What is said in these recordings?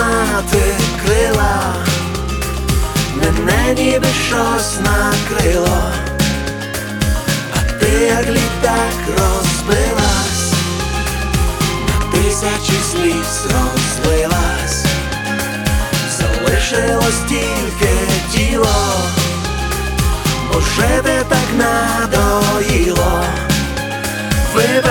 мати крила, мене ніби щось накрило, а ти як літак розбилась, на тисячі сліз розлилась, залишилось тільки тіло, бо жити так надоїло. Вибач,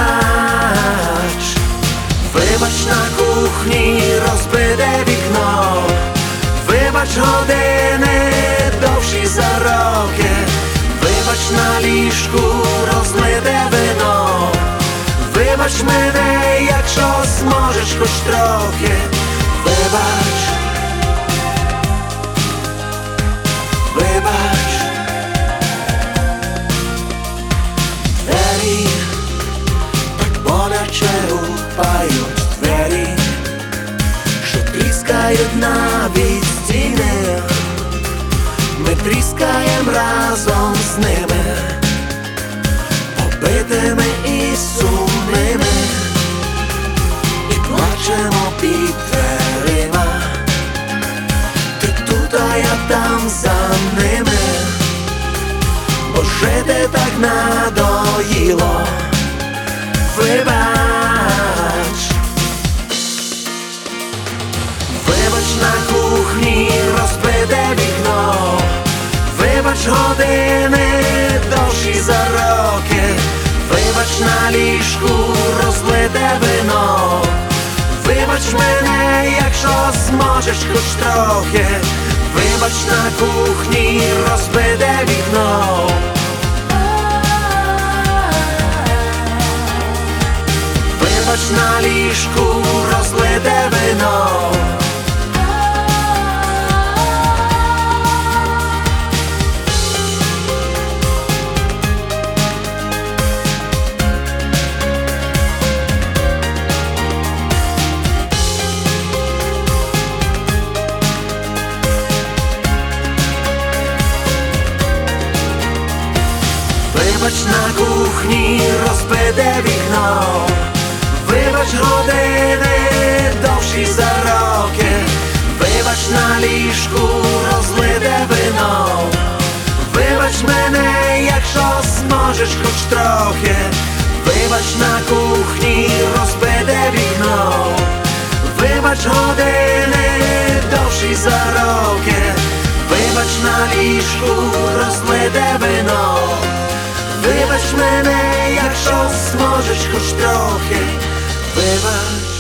вибач, на кухні розбите вікно, вибач, години довші за роки, вибач, на ліжку розлите вино, вибач мене, якщо зможеш хоч трохи, вибач, вибач. Двері так боляче гупають, двері, що тріскають навіть стіни, ми тріскаєм разом з ними, побитими і сумними, і плачемо під дверима. Ти тут, а я там за ними, бо жити так надоїло. Вибач, вибач, на кухні розбите вікно, вибач, години довші за роки, вибач, на ліжку розлите вино, вибач мене, якщо зможеш хоч трохи, вибач, на кухні розбите вікно, вибач, на ліжку розлите вино. Вибач, на кухні розбите вікно, вибач, години довші за роки, вибач, на ліжку розлите вино, вибач мене, якщо зможеш хоч трохи, вибач, на кухні розбите вікно, вибач, години довші за роки, вибач, на ліжку розлите вино, вибач мене, якщо зможеш хоч трохи, вибач.